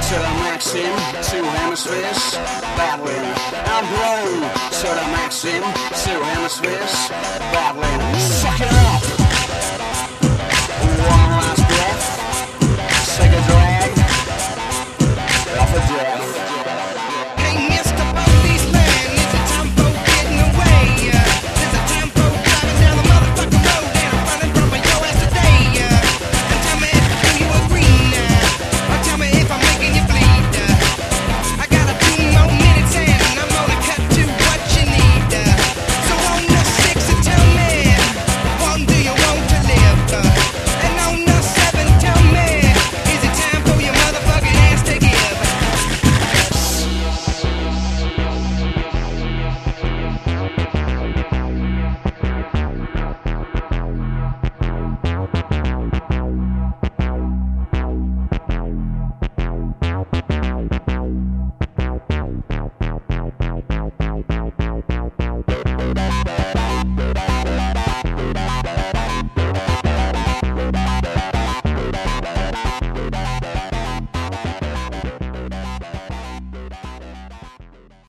to the maxim, two hemispheres battling. I'm blown to the maxim, two hemispheres battling. Suck it up!